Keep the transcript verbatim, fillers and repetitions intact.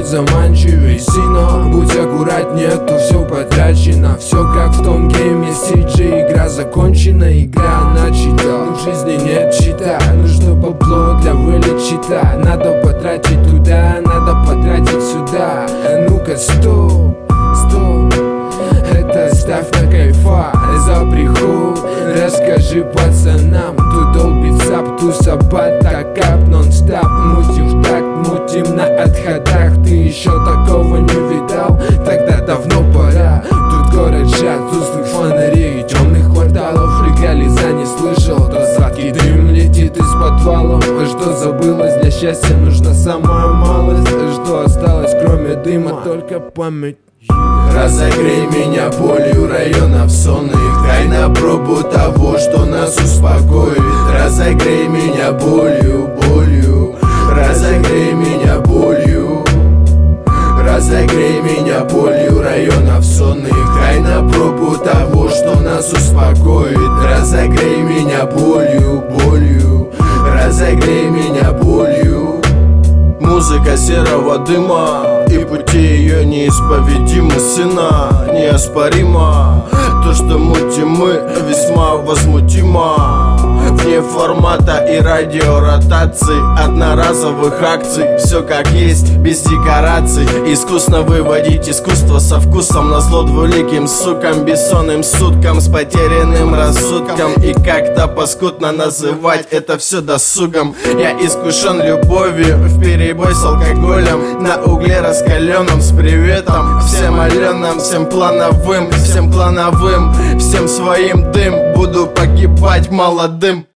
заманчивей, сино. Будь аккуратнее, то все потрачено. Все как в том гейме си джи. Игра закончена, игра начата. Но в жизни нет чита. Нужно бабло для вылечита. Надо потратить туда, надо потратить сюда. А ну-ка стоп, стоп. Это ставь на кайфа за приход. Расскажи пацанам, тут долбит сап, туса бата, кап, нон-стап. Мутим в такт, мутим на отходах. Ты еще такого не видал? Тогда давно пора. Тут город сжат, тусклых фонарей и темных кварталов. Легализа не слышал, то сладкий дым летит из подвалов. Что забылось, для счастья нужна самая малость. Что осталось кроме дыма, только память. Разогрей меня болью районов сонных. Дай на пробу того, что нас успокоит. Разогрей меня болью, болью. Разогрей меня болью. Разогрей меня болью районов сонных. Дай на пробу того, что нас успокоит. Разогрей меня болью, болью. Разогрей меня болью. Музыка серого дыма, и пути ее неисповедимы, сына, неоспоримо. То, что мутим мы, весьма возмутимо. Вне формата и радиоротации, одноразовых акций. Все как есть, без декораций. Искусно выводить искусство со вкусом. Назло двуликим сукам, бессонным суткам, с потерянным рассудком. И как-то паскудно называть это все досугом. Я искушен любовью, вперебой с алкоголем. На угле раскаленном, с приветом всем аленам, всем плановым, всем плановым, всем своим дым. Буду погибать молодым.